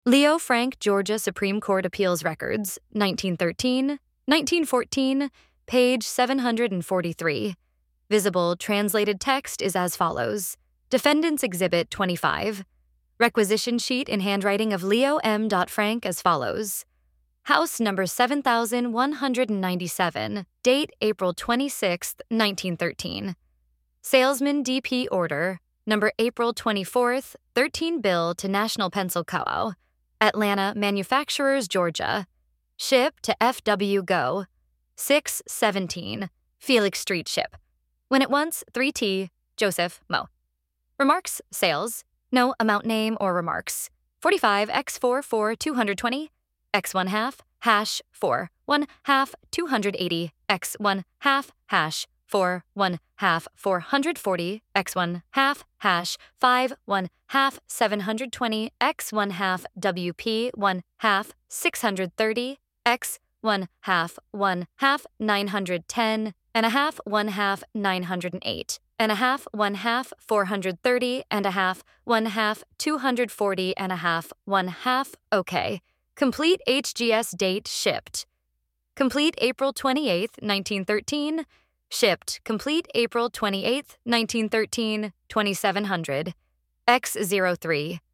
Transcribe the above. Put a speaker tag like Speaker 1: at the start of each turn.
Speaker 1: Leo Frank, Georgia Supreme Court Appeals Records, 1913, 1914, page 743. Visible translated text is as follows. Defendant's Exhibit 25. Requisition sheet in handwriting of Leo M. Frank as follows. House number 7197, date April 26, 1913. Salesman DP order, number April 24th, 13 bill to National Pencil Co., Atlanta Manufacturers, Georgia. Ship to FW Go, 617, Felix Street Ship. When at once, 3T, Joseph Mo. Remarks, sales, no amount name or remarks. 45X4 for 220, X1 half, hash 4, 1 half, 280, X1 half, hash 4, 1 half, 440, X1 half, hash 5, 1 half, 720, X1 half, WP 1 half, 630, X1 half, 1 half, 910, and a half, 1 half, 908, and a half, 1 half, 430, and a half, 1 half, 240, and a half, 1 half, okay. Complete HGS date shipped. Complete April 28, 1913. Shipped. Complete April 28, 1913, 2700. X03.